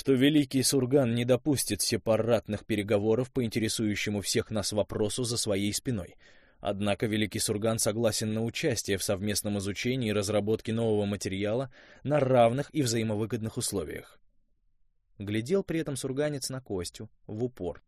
что великий Сурган не допустит сепаратных переговоров по интересующему всех нас вопросу за своей спиной. Однако великий Сурган согласен на участие в совместном изучении и разработке нового материала на равных и взаимовыгодных условиях. Глядел при этом сурганец на Костю в упор.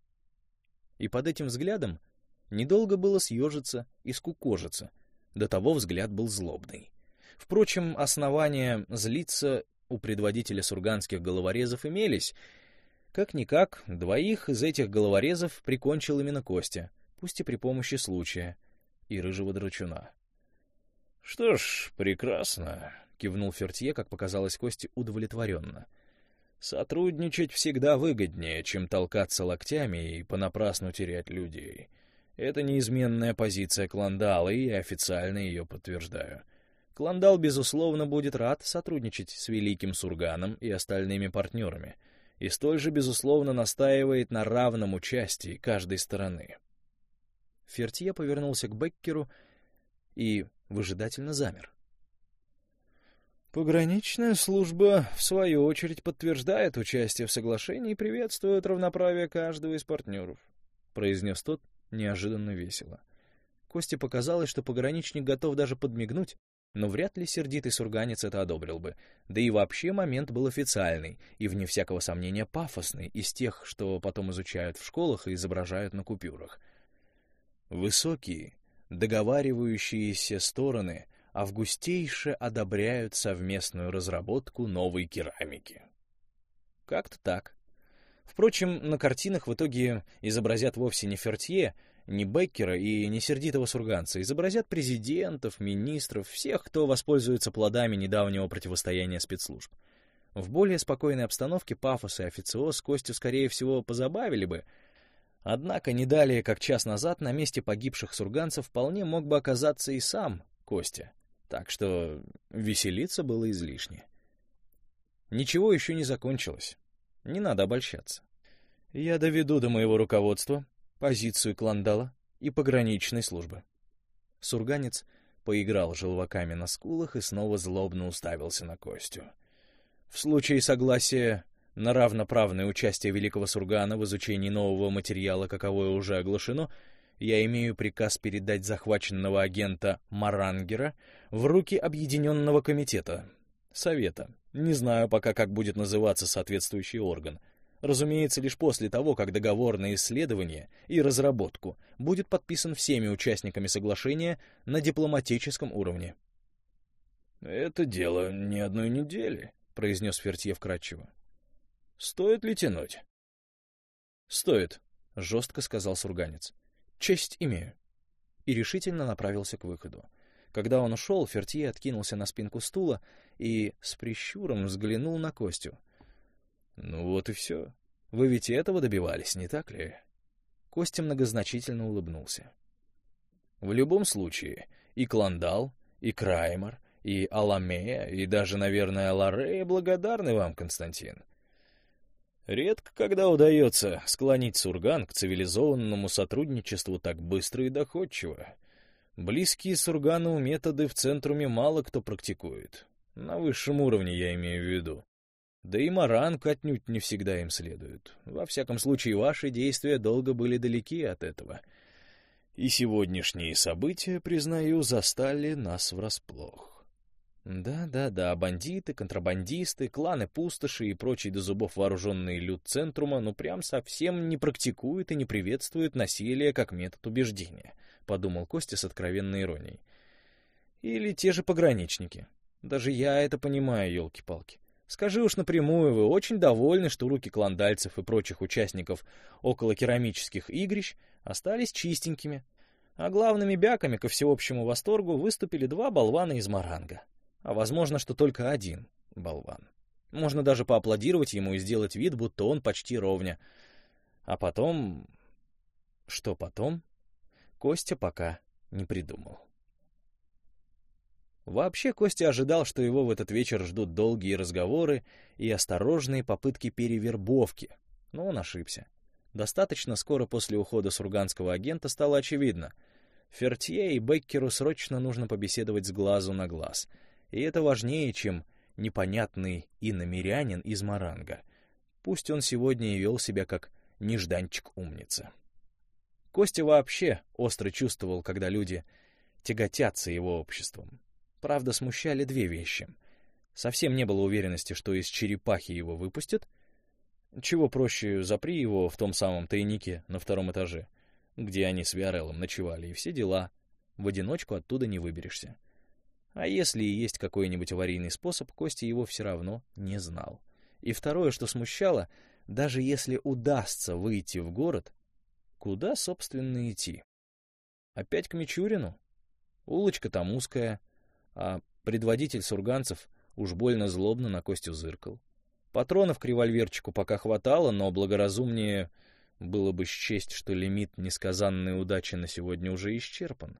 И под этим взглядом недолго было съежиться и скукожиться. До того взгляд был злобный. Впрочем, основания злиться у предводителя сурганских головорезов имелись. Как-никак, двоих из этих головорезов прикончил именно Костя, пусть и при помощи случая, и рыжего драчуна. — Что ж, прекрасно, — кивнул Фертье, как показалось Косте, удовлетворенно. — Сотрудничать всегда выгоднее, чем толкаться локтями и понапрасну терять людей. Это неизменная позиция Кландала, и я официально ее подтверждаю. Кландал, безусловно, будет рад сотрудничать с Великим Сурганом и остальными партнерами, и столь же, безусловно, настаивает на равном участии каждой стороны. Фертье повернулся к Беккеру и выжидательно замер. «Пограничная служба, в свою очередь, подтверждает участие в соглашении и приветствует равноправие каждого из партнеров», — произнес тот неожиданно весело. Косте показалось, что пограничник готов даже подмигнуть, но вряд ли сердитый сурганец это одобрил бы. Да и вообще момент был официальный и, вне всякого сомнения, пафосный, из тех, что потом изучают в школах и изображают на купюрах. Высокие, договаривающиеся стороны августейше одобряют совместную разработку новой керамики. Как-то так. Впрочем, на картинах в итоге изобразят вовсе не Фертье, не Беккера и не сердитого сурганца, изобразят президентов, министров, всех, кто воспользуется плодами недавнего противостояния спецслужб. В более спокойной обстановке пафос и официоз Костю, скорее всего, позабавили бы, однако не далее, как час назад, на месте погибших сурганцев вполне мог бы оказаться и сам Костя, так что веселиться было излишне. Ничего еще не закончилось, не надо обольщаться. Я доведу до моего руководства позицию Кландала и пограничной службы. Сурганец поиграл желваками на скулах и снова злобно уставился на Костю. В случае согласия на равноправное участие Великого Сургана в изучении нового материала, каковое уже оглашено, я имею приказ передать захваченного агента Марангера в руки Объединенного комитета, Совета. Не знаю пока, как будет называться соответствующий орган. Разумеется, лишь после того, как договор на исследование и разработку будет подписан всеми участниками соглашения на дипломатическом уровне. «Это дело не одной недели», — произнес Фертье вкратчиво. «Стоит ли тянуть?» «Стоит», — жестко сказал сурганец. «Честь имею». И решительно направился к выходу. Когда он ушел, Фертье откинулся на спинку стула и с прищуром взглянул на Костю. «Ну вот и все. Вы ведь этого добивались, не так ли?» Костя многозначительно улыбнулся. «В любом случае, и Кландал, и Краймер, и Аламея, и даже, наверное, Ларея благодарны вам, Константин. Редко когда удается склонить Сурган к цивилизованному сотрудничеству так быстро и доходчиво. Близкие Сургану методы в Центруме мало кто практикует. На высшем уровне я имею в виду. Да и Маранг отнюдь не всегда им следует. Во всяком случае, ваши действия долго были далеки от этого. И сегодняшние события, признаю, застали нас врасплох. Да, бандиты, контрабандисты, кланы пустоши и прочий до зубов вооруженный люд Центрума ну прям совсем не практикуют и не приветствуют насилие как метод убеждения, подумал Костя с откровенной иронией. Или те же пограничники. Даже я это понимаю, елки-палки. Скажи уж напрямую, вы очень довольны, что руки кландальцев и прочих участников околокерамических игрищ остались чистенькими, а главными бяками ко всеобщему восторгу выступили два болвана из Маранга. А возможно, что только один болван. Можно даже поаплодировать ему и сделать вид, будто он почти ровня. А потом... Что потом? Костя пока не придумал. Вообще Костя ожидал, что его в этот вечер ждут долгие разговоры и осторожные попытки перевербовки, но он ошибся. Достаточно скоро после ухода сурганского агента стало очевидно. Фертье и Беккеру срочно нужно побеседовать с глазу на глаз, и это важнее, чем непонятный иномирянин из Маранга, Пусть он сегодня и вел себя как нежданчик-умница. Костя вообще остро чувствовал, когда люди тяготятся его обществом. Правда, смущали две вещи. Совсем не было уверенности, что из черепахи его выпустят. Чего проще, запри его в том самом тайнике на 2-м этаже, где они с Виареллом ночевали, и все дела. В одиночку оттуда не выберешься. А если и есть какой-нибудь аварийный способ, Костя его все равно не знал. И второе, что смущало, даже если удастся выйти в город, куда, собственно, идти? Опять к Мичурину? Улочка там узкая, а предводитель сурганцев уж больно злобно на Костю зыркал. Патронов к револьверчику пока хватало, но благоразумнее было бы счесть, что лимит несказанной удачи на сегодня уже исчерпан.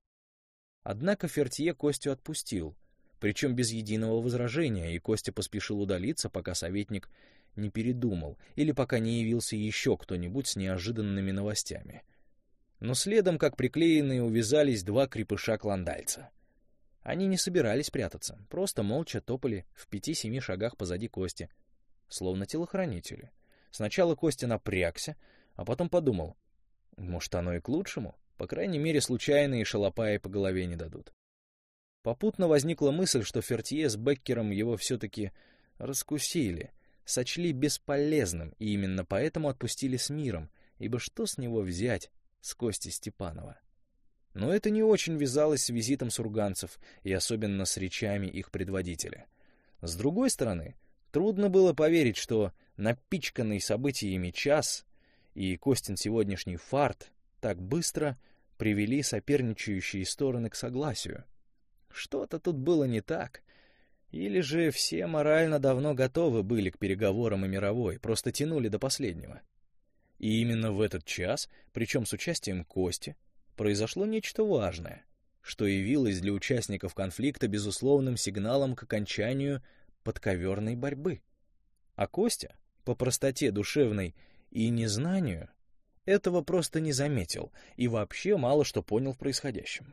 Однако Фертье Костю отпустил, причем без единого возражения, и Костя поспешил удалиться, пока советник не передумал, или пока не явился еще кто-нибудь с неожиданными новостями. Но следом, как приклеенные, увязались 2 крепыша-клондайца. Они не собирались прятаться, просто молча топали в 5-7 шагах позади Кости, словно телохранители. Сначала Костя напрягся, а потом подумал, может, оно и к лучшему, по крайней мере, случайные шалопаи по голове не дадут. Попутно возникла мысль, что Фертье с Беккером его все-таки раскусили, сочли бесполезным, и именно поэтому отпустили с миром, ибо что с него взять с Кости Степанова? Но это не очень вязалось с визитом сурганцев, и особенно с речами их предводителя. С другой стороны, трудно было поверить, что напичканный событиями час и Костин сегодняшний фарт так быстро привели соперничающие стороны к согласию. Что-то тут было не так. Или же все морально давно готовы были к переговорам и мировой, просто тянули до последнего. И именно в этот час, причем с участием Кости, произошло нечто важное, что явилось для участников конфликта безусловным сигналом к окончанию подковерной борьбы. А Костя, по простоте душевной и незнанию, этого просто не заметил и вообще мало что понял в происходящем.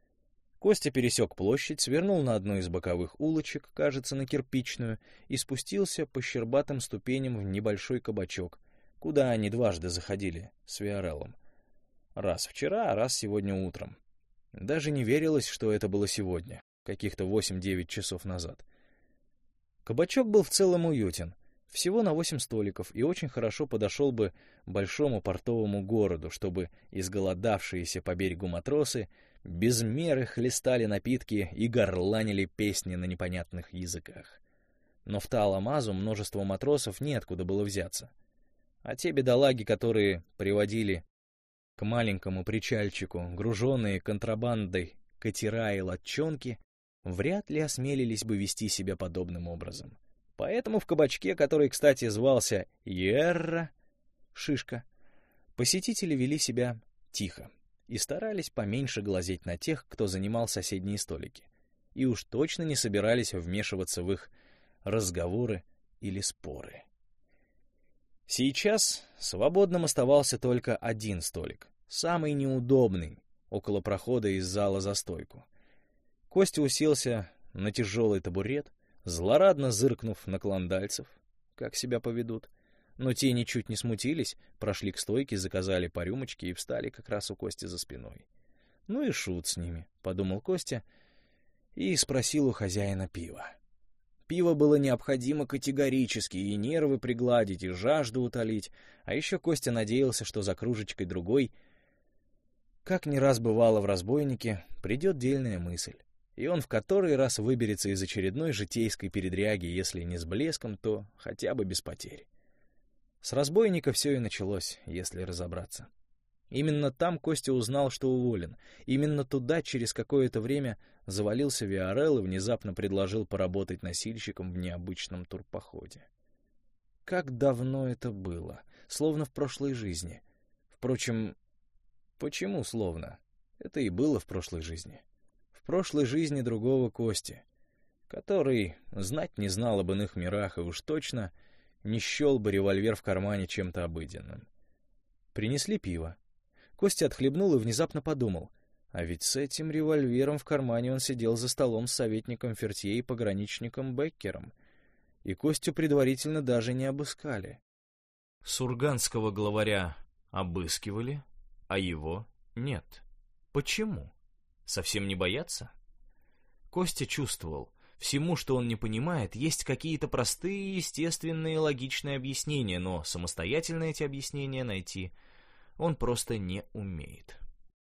Костя пересек площадь, свернул на одну из боковых улочек, кажется, на Кирпичную, и спустился по щербатым ступеням в небольшой кабачок, куда они дважды заходили с Виареллом. Раз вчера, а раз сегодня утром. Даже не верилось, что это было сегодня, каких-то 8-9 часов назад. Кабачок был в целом уютен, всего на 8 столиков, и очень хорошо подошел бы большому портовому городу, чтобы изголодавшиеся по берегу матросы без меры хлестали напитки и горланили песни на непонятных языках. Но в Таламазу множество матросов неоткуда было взяться. А те бедолаги, которые приводили к маленькому причальчику груженные контрабандой катера и лодчонки, вряд ли осмелились бы вести себя подобным образом. Поэтому в кабачке, который, кстати, звался Йерра, Шишка, посетители вели себя тихо и старались поменьше глазеть на тех, кто занимал соседние столики, и уж точно не собирались вмешиваться в их разговоры или споры. Сейчас свободным оставался только один столик, самый неудобный, около прохода из зала за стойку. Костя уселся на тяжелый табурет, злорадно зыркнув на клондайцев, как себя поведут. Но те ничуть не смутились, прошли к стойке, заказали по рюмочке и встали как раз у Кости за спиной. «Ну и шут с ними», — подумал Костя и спросил у хозяина пива. Пиво было необходимо категорически, и нервы пригладить, и жажду утолить, а еще Костя надеялся, что за кружечкой другой, как не раз бывало в «Разбойнике», придет дельная мысль. И он в который раз выберется из очередной житейской передряги, если не с блеском, то хотя бы без потерь. С «Разбойника» все и началось, если разобраться. Именно там Костя узнал, что уволен. Именно туда через какое-то время завалился Виарелл и внезапно предложил поработать носильщиком в необычном турпоходе. Как давно это было, словно в прошлой жизни. Впрочем, почему словно? Это и было в прошлой жизни. В прошлой жизни другого Кости, который знать не знал об иных мирах и уж точно не счел бы револьвер в кармане чем-то обыденным. Принесли пиво. Костя отхлебнул и внезапно подумал, а ведь с этим револьвером в кармане он сидел за столом с советником Фертье и пограничником Беккером, и Костю предварительно даже не обыскали. Сурганского главаря обыскивали, а его нет. Почему? Совсем не боятся? Костя чувствовал, всему, что он не понимает, есть какие-то простые, естественные, логичные объяснения, но самостоятельно эти объяснения найти он просто не умеет.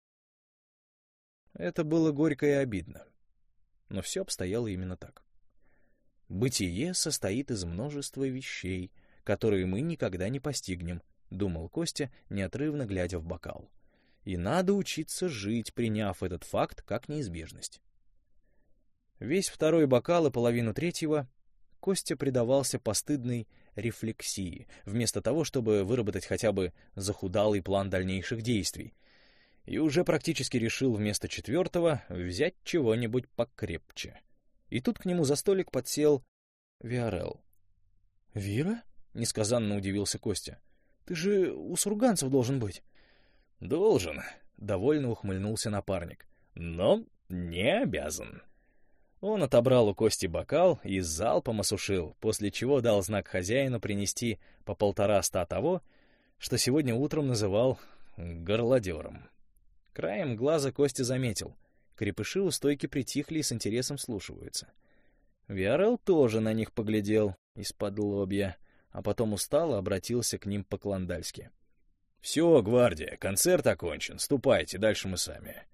Это было горько и обидно. Но все обстояло именно так. «Бытие состоит из множества вещей, которые мы никогда не постигнем», — думал Костя, неотрывно глядя в бокал. «И надо учиться жить, приняв этот факт как неизбежность». Весь второй бокал и половину третьего Костя предавался постыдной рефлексии, вместо того, чтобы выработать хотя бы захудалый план дальнейших действий, и уже практически решил вместо четвертого взять чего-нибудь покрепче. И тут к нему за столик подсел Виарел. «Вира?» — несказанно удивился Костя. «Ты же у сурганцев должен быть». «Должен», — довольно ухмыльнулся напарник. «Но не обязан». Он отобрал у Кости бокал и залпом осушил, после чего дал знак хозяину принести по 150 того, что сегодня утром называл горлодером. Краем глаза Костя заметил. Крепыши у стойки притихли и с интересом слушаются. Виарел тоже на них поглядел из-под лобья, а потом устало обратился к ним по-клондальски. «Все, гвардия, концерт окончен, ступайте, дальше мы сами».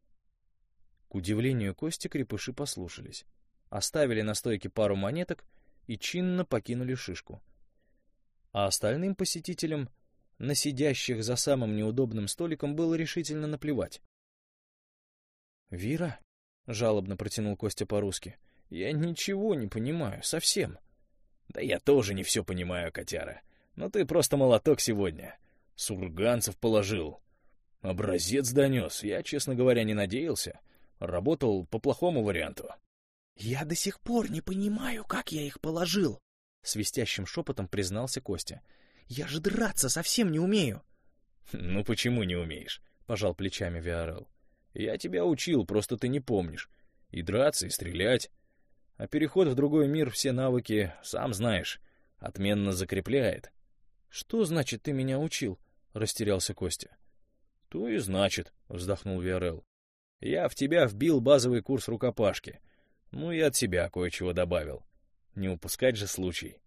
К удивлению Кости крепыши послушались, оставили на стойке пару монеток и чинно покинули шишку. А остальным посетителям, на сидящих за самым неудобным столиком, было решительно наплевать. «Вира?» — жалобно протянул Костя по-русски. «Я ничего не понимаю, совсем». «Да я тоже не все понимаю, котяра. Но ты просто молоток сегодня. Сурганцев положил. Образец донес. Я, честно говоря, не надеялся. Работал по плохому варианту». «Я до сих пор не понимаю, как я их положил», — свистящим шепотом признался Костя. «Я же драться совсем не умею». «Ну почему не умеешь?» — пожал плечами Виарел. «Я тебя учил, просто ты не помнишь. И драться, и стрелять. А переход в другой мир все навыки, сам знаешь, отменно закрепляет». «Что значит, ты меня учил?» — растерялся Костя. «То и значит», — вздохнул Виарел. «Я в тебя вбил базовый курс рукопашки. Ну и от себя кое-чего добавил. Не упускать же случай».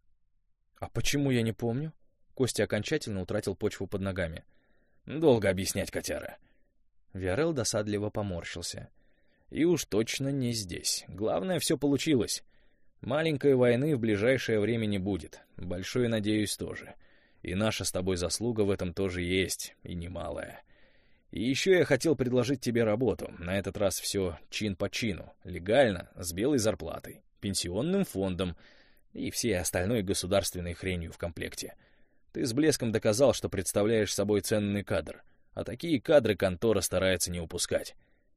«А почему я не помню?» Костя окончательно утратил почву под ногами. «Долго объяснять, котяра». Виарел досадливо поморщился. «И уж точно не здесь. Главное, все получилось. Маленькой войны в ближайшее время не будет. Большой, надеюсь, тоже. И наша с тобой заслуга в этом тоже есть, и немалая. И еще я хотел предложить тебе работу. На этот раз все чин по чину. Легально, с белой зарплатой, пенсионным фондом и всей остальной государственной хренью в комплекте. Ты с блеском доказал, что представляешь собой ценный кадр. А такие кадры контора старается не упускать.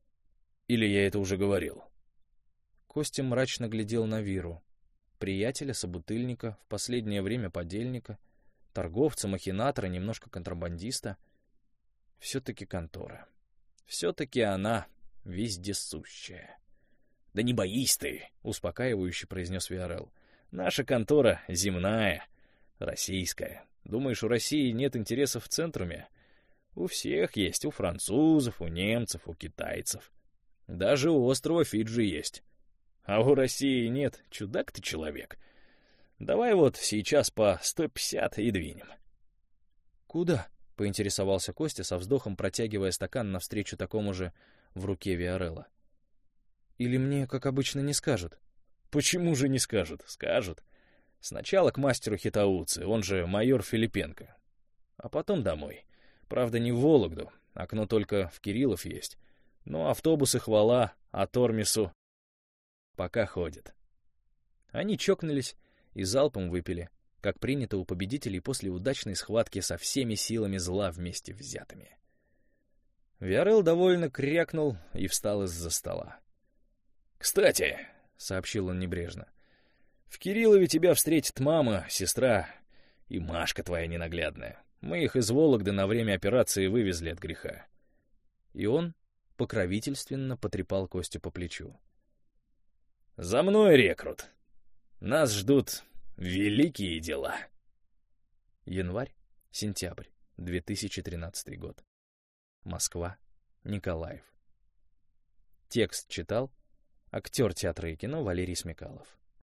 Или я это уже говорил?» Костя мрачно глядел на Виру. Приятеля, собутыльника, в последнее время подельника, торговца, махинатора, немножко контрабандиста. Все-таки контора. Все-таки она вездесущая. «Да не боись ты», — успокаивающе произнес Виарел. «Наша контора земная, российская. Думаешь, у России нет интересов в центруме? У всех есть, у французов, у немцев, у китайцев. Даже у острова Фиджи есть. А у России нет, чудак ты человек. Давай вот сейчас по 150 и двинем». «Куда?» — поинтересовался Костя со вздохом, протягивая стакан навстречу такому же в руке Виарелла. «Или мне, как обычно, не скажут?» «Почему же не скажут? Скажут. Сначала к мастеру Хитауци, он же майор Филипенко. А потом домой. Правда, не в Вологду, окно только в Кириллов есть. Но автобусы, хвала, а Тормису пока ходят». Они чокнулись и залпом выпили, как принято у победителей после удачной схватки со всеми силами зла вместе взятыми. Виарел довольно крякнул и встал из-за стола. «Кстати», — сообщил он небрежно, — «в Кириллове тебя встретит мама, сестра и Машка твоя ненаглядная. Мы их из Вологды на время операции вывезли от греха». И он покровительственно потрепал Костю по плечу. «За мной, рекрут! Нас ждут великие дела!» Январь-сентябрь 2013 год. Москва, Николаев. Текст читал актер театра и кино Валерий Смекалов.